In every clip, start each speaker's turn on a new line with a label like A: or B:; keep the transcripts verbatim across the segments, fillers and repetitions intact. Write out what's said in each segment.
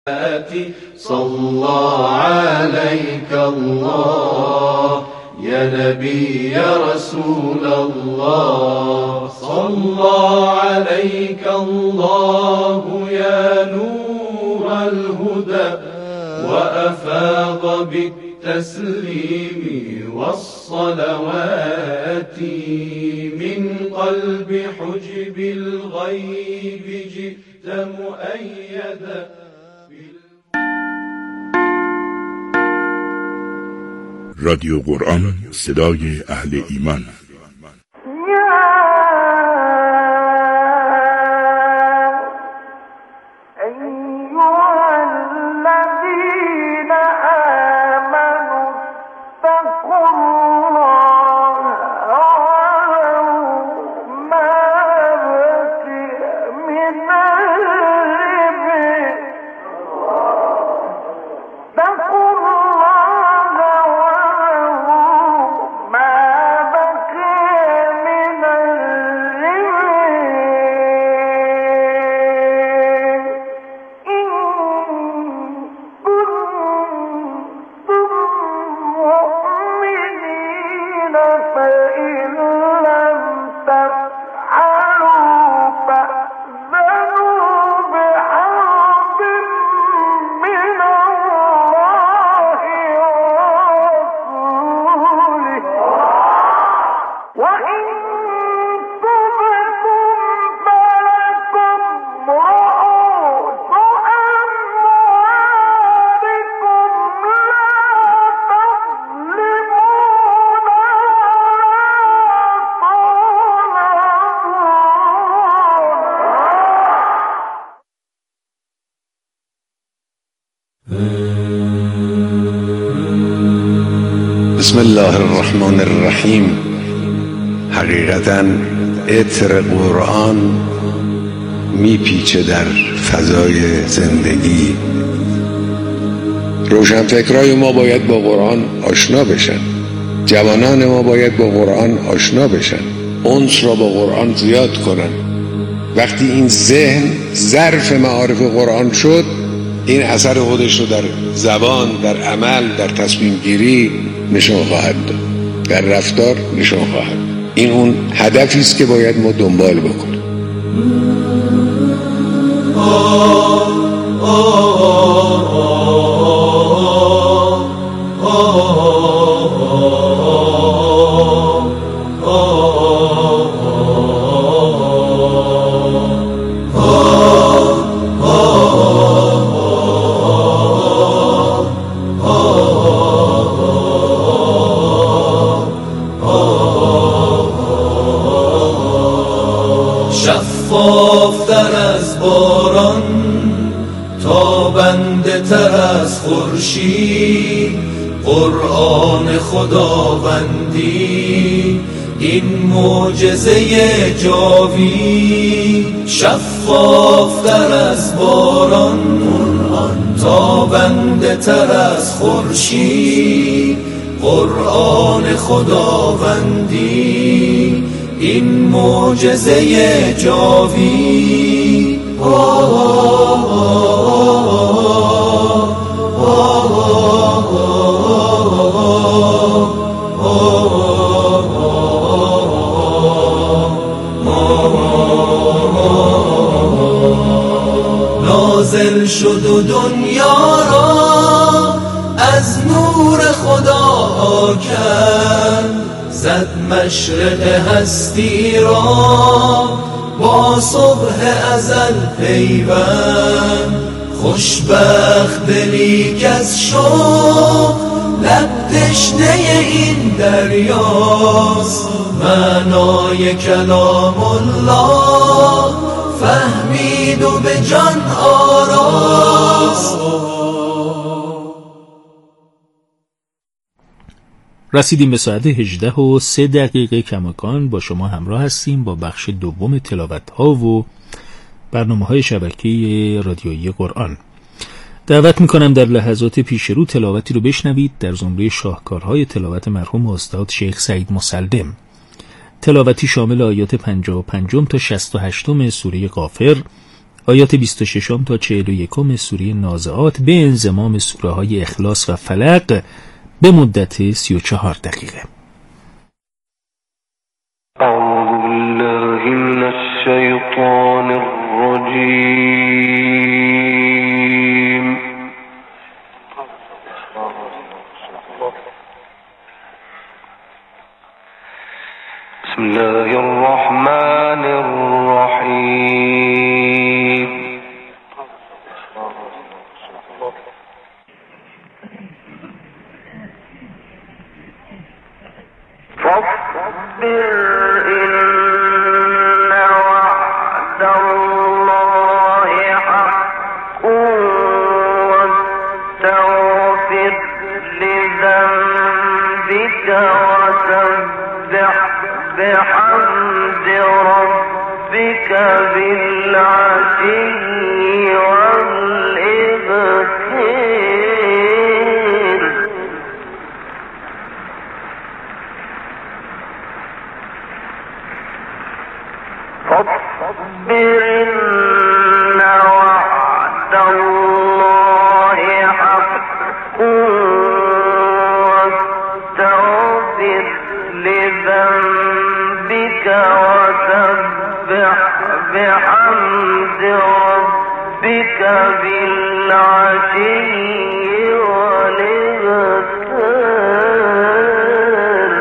A: صلى عليك الله يا نبي يا رسول الله، صلى عليك الله يا نور الهدى وأفاض بالتسليم والصلوات من قلب حجب الغيب جئت مؤيدا.
B: رادیو قرآن، صدای اهل ایمان.
C: بسم الله الرحمن الرحیم. حقیقتاً عطر قرآن میپیچه در فضای زندگی. روشنفکرای ما باید با قرآن آشنا بشن، جوانان ما باید با قرآن آشنا بشن، انس را با قرآن زیاد کنن. وقتی این ذهن ظرف معارف قرآن شد، این اثر خودش رو در زبان، در عمل، در تصمیم گیری نشان خواهد داد، در رفتار نشان خواهد داد. این اون هدفی است که باید ما دنبال بکنیم.
A: شفافتر از باران، تابنده تر از خورشید، قرآن خداوندی این معجزه جاوید. شفافتر از باران، تابنده تر از خورشید، قرآن خداوندی این معجزه جاوید. نازل شد و دنیا را از نور خدا کرد، زد مشرق هستی را با صبح ازل پیوند. خوشبخت دلی کز شوق لب تشنه این دریاست، معنای کلام الله فهمید و به جان آراست.
D: رسیدیم به ساعت هجده و سه دقیقه کماکان. با شما همراه هستیم با بخش دوم تلاوت ها و برنامه های شبکه رادیویی قرآن. دعوت میکنم در لحظات پیش رو تلاوتی رو بشنوید در زمره شاهکارهای تلاوت مرحوم استاد شیخ سعید مسلم. تلاوتی شامل آیات پنجاه و پنج تا شصت و هشت سوره غافر آیات بیست و شش تا چهل و یک سوره نازعات به انضمام سوره های اخلاص و فلق به مدت سی و چهار دقیقه.
E: اعوذ بالله من الشیطان الرجیم. بسم الله الرحمن الرحیم. فاصبر إن وعد الله حق واستغفر لذنبك وسبح بحمد ربك بالعشي والإبكار. فاصبر إن وعد الله حق واستغفر لذنبك وسبح بحمد ربك بالعشي والإبكار.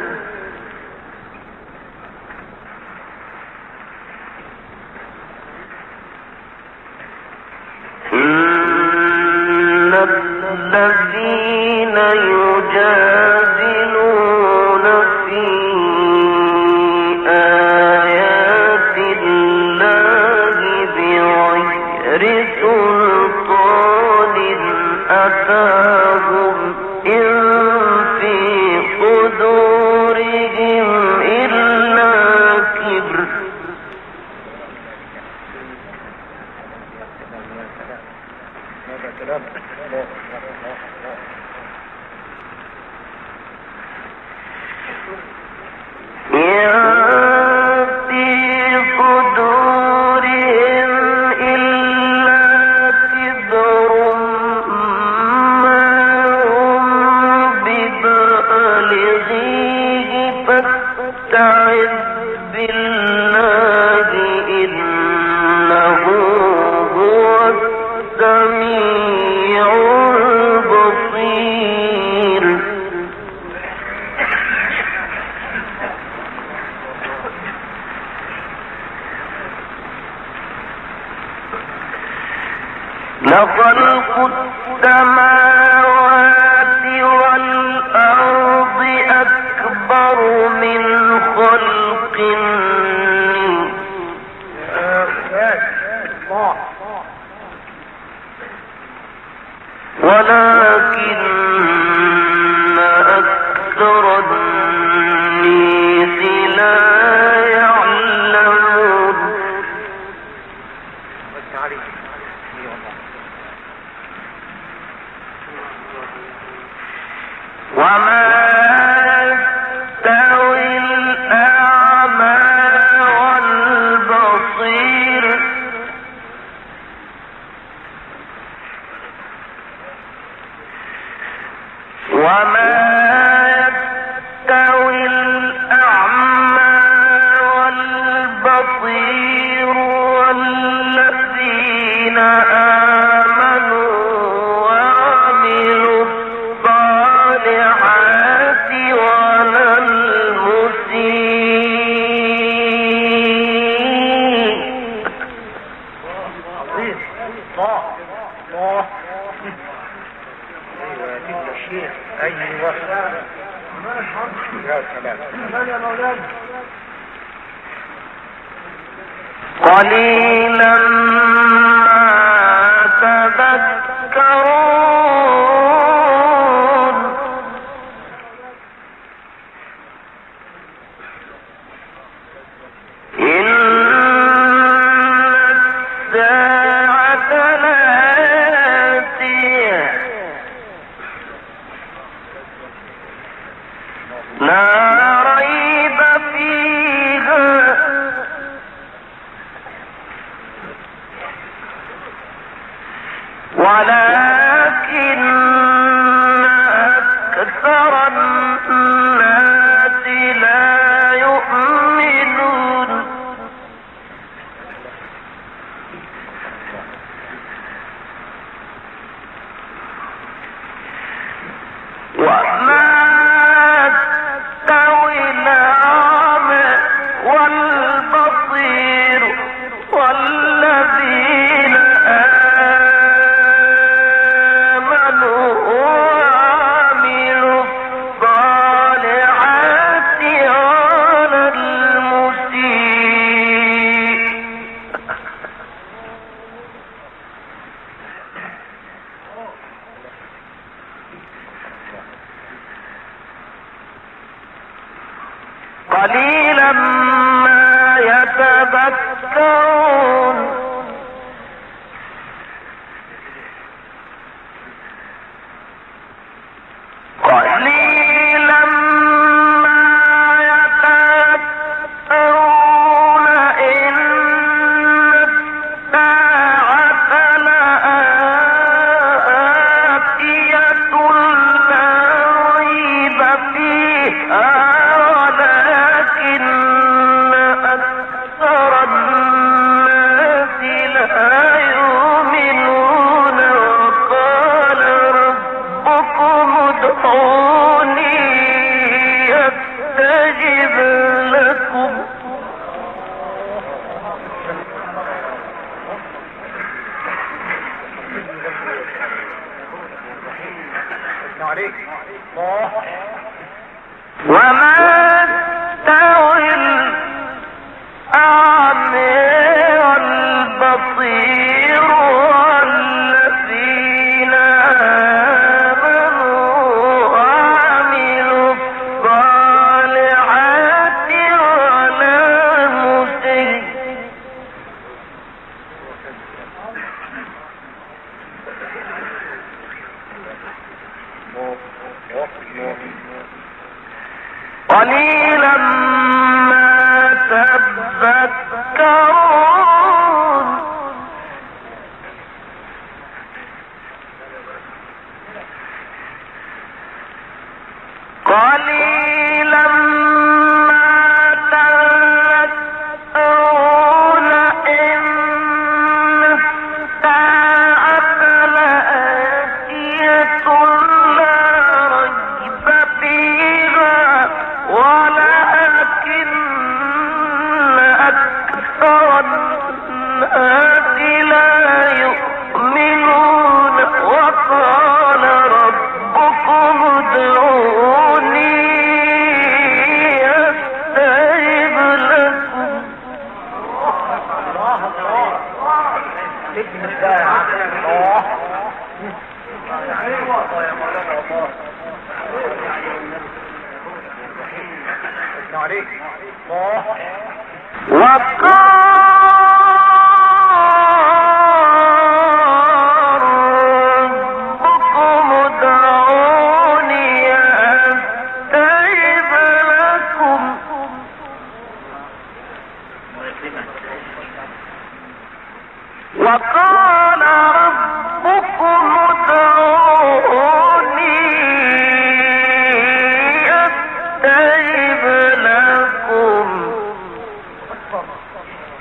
E: إن الذين يجادلون في آيات الله بغير سلطان أتاهم إن في صدورهم إلا كبر. لخلق السماوات والأرض أكبر من خلق ولكن أكثر الناس لا يعلمون. وما يستوي الأعمى والبصير وما يستوي الأعمى والبصير والذين آمنوا وعملوا الصالحات ولا المسيء. أيوة يا سلام يا مولانا. قليلا ما تذكرون. إن الساعة لآتية لا ريب فيها قليلا ما يتذكرون قليلا ما يتذكرون إن الساعة لآتية لا ريب فيها وما تستوي الأعمى والبصير والذين آمنوا وعملوا الصالحات ولا مسيء قليلا ما تذكرون قليلا ما تذكرون إن الساعة لآتية لا ريب فيها ولكن أكثر الناس لا يؤمنون وقال ربكم ادعوني أستجب لكم وقال ربكم ادعوني أستجب لكم وقال ربكم ادعوني أستجب لكم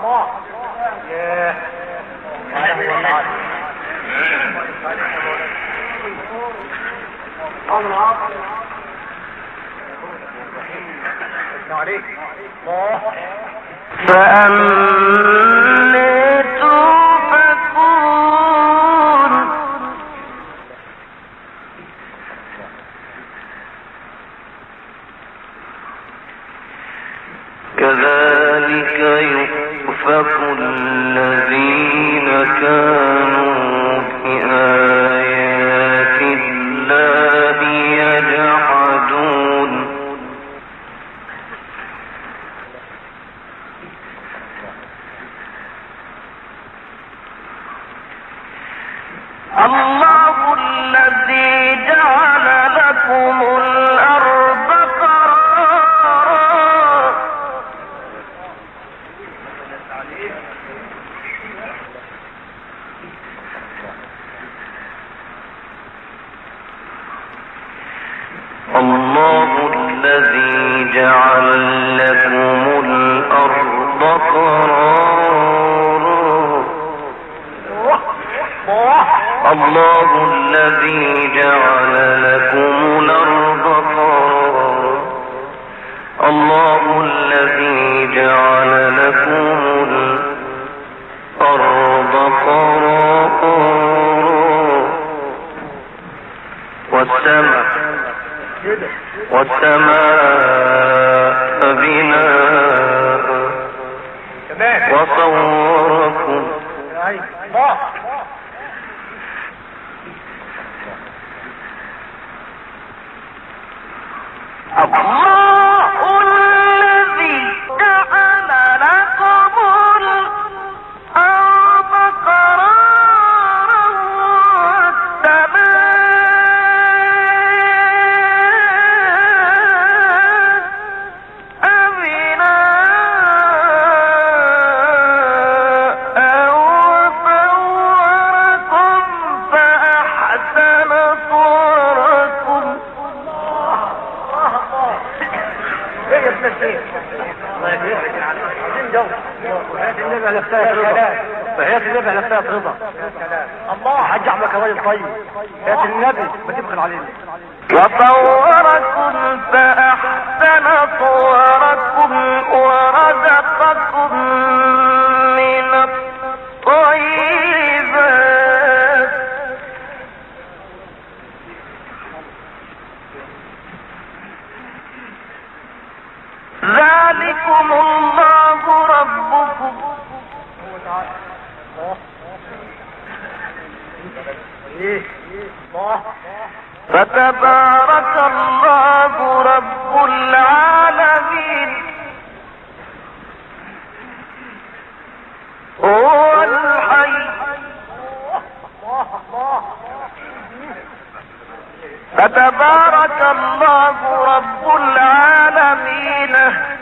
E: فأني توفكون كذلك يؤفك الذين كانوا بآيات الله يجحدون الله الذي جعل لكم الأرض قرارا الله الذي جعل لكم الأرض قرارا الله الذي جعل لكم الأرض قرارا الله الذي جعل لكم الأرض قرارا والسماء والسماء بناء وصوركم الله الذي جعل لكم الأرض قرارا والسماء بناء وصوركم فأحسن صوركم
F: فهيات النبي نفسها رضا الله حج عمك راجل طيب هيات النبي ما تبخل علينا
E: وصوركم فأحسن صوركم ورزقكم من الطيبات ذلكم الله ربكم فتبارك الله رب العالمين هو الحي فتبارك الله رب العالمين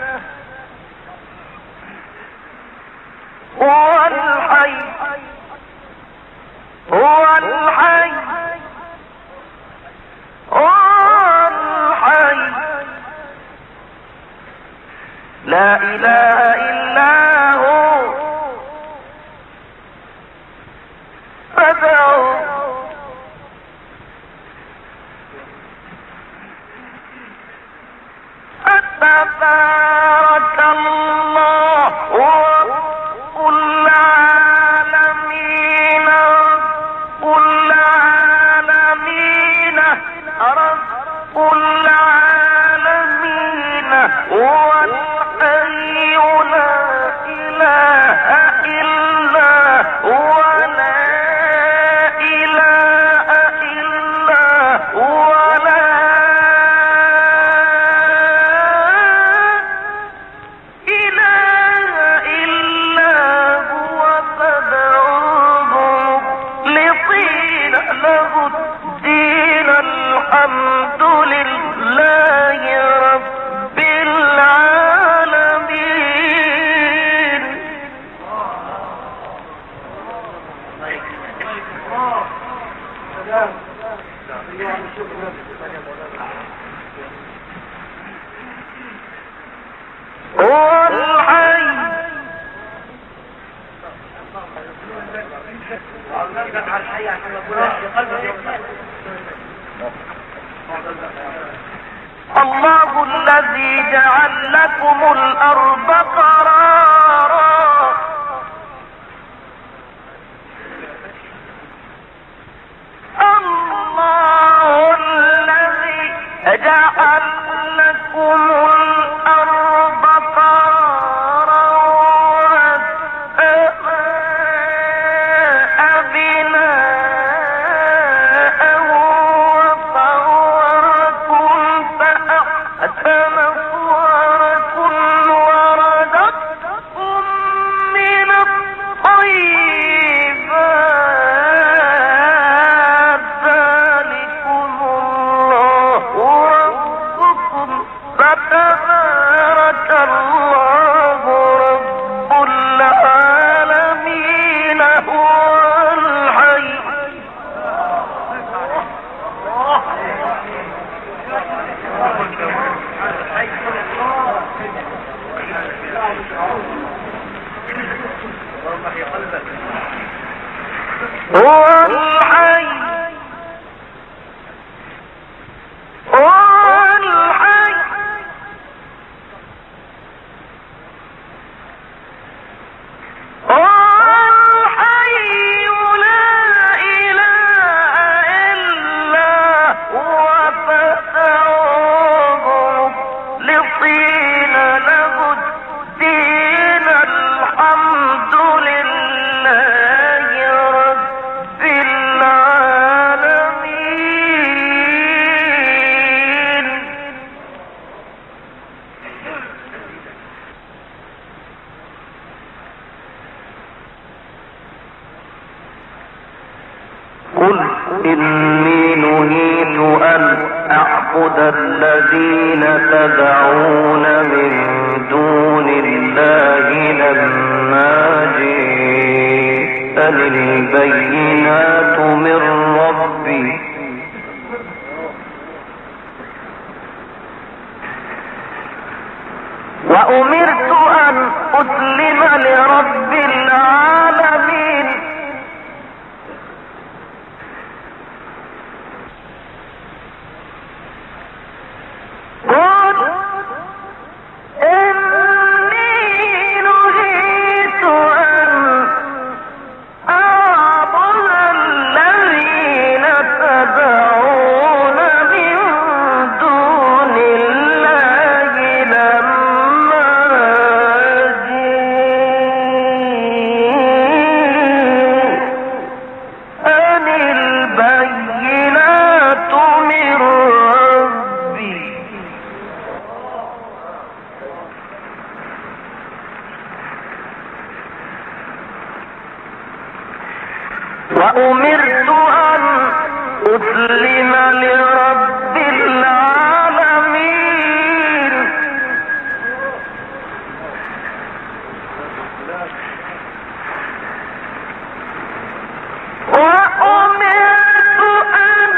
E: هو الحي هو الحي هو الحي لا إله إلا هو فادعوه تبارك الله رب العالمين رب العالمين رب العالمين هو الحي لا الله الذي جعل لكم الأرض قرارا الله الذي جعل لكم الأرض قرارا والسماء بناء وصوركم فأحسن صوركم ورزقكم من الطيبات ذلكم الله ربكم فتبارك الله رب العالمين هو الحي. هو الحي هو الحي هو الحي لا إله إلا هو فادعوه مخلصين له الدين الحمد لله رب العالمين. قل إني نهيت أن أعبد الذين تدعون من دون الله لما جاءني البينات من ربي وأمرت أن أسلم لرب العالمين. قل إني نهيت أن أعبد الذين تدعون من دون الله لما جاءني البينات من ربي وأمرت أن أسلم لرب العالمين. وأمرت أن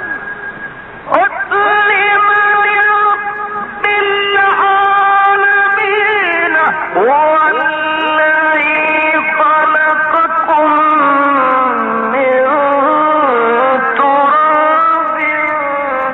E: أسلم لرب العالمين هو الذي خلقكم من تراب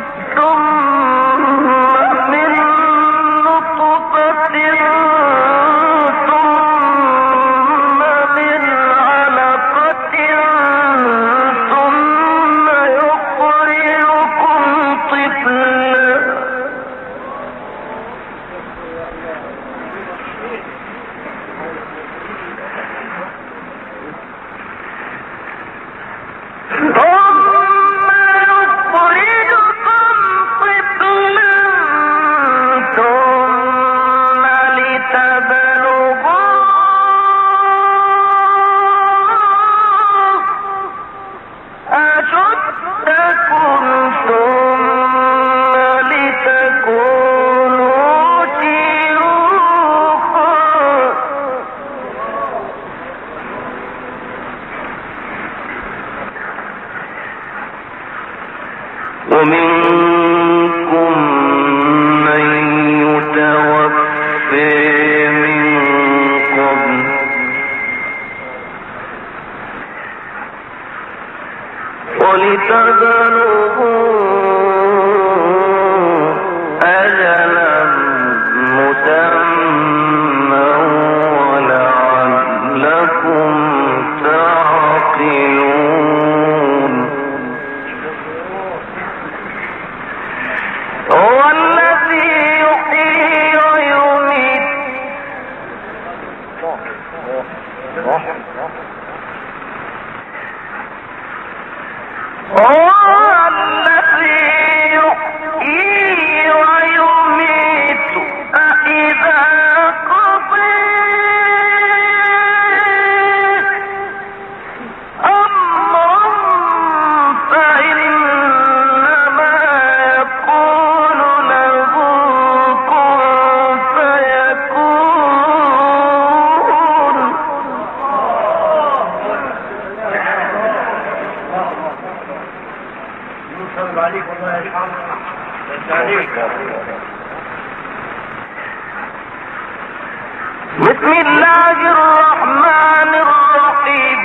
E: بسم الله الرحمن الرحيم.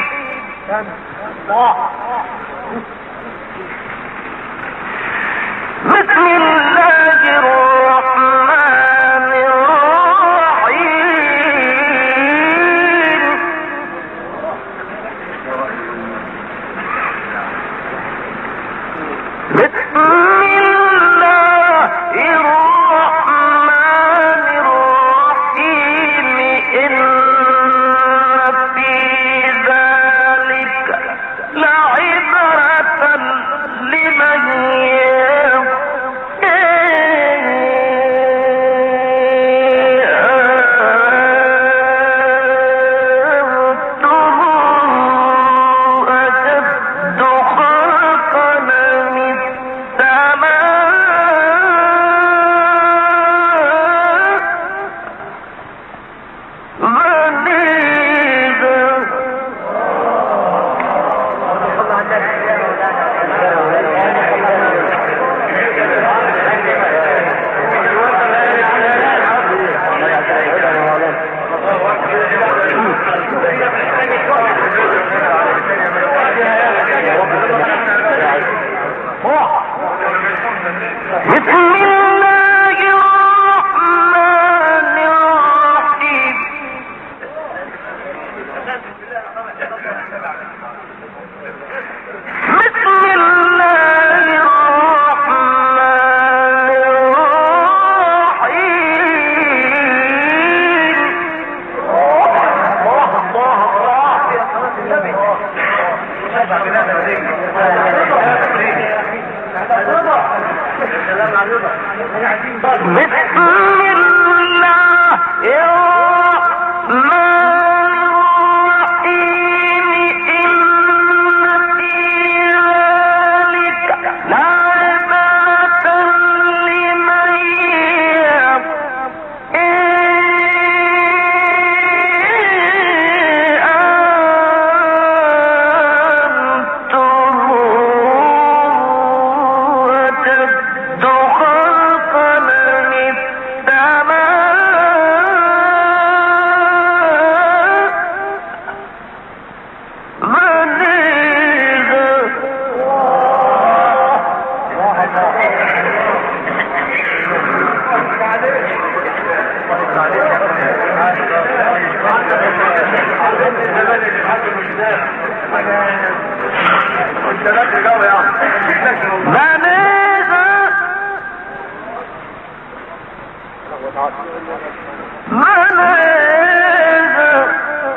E: بسم الله الرحمن الرحيم. بسم من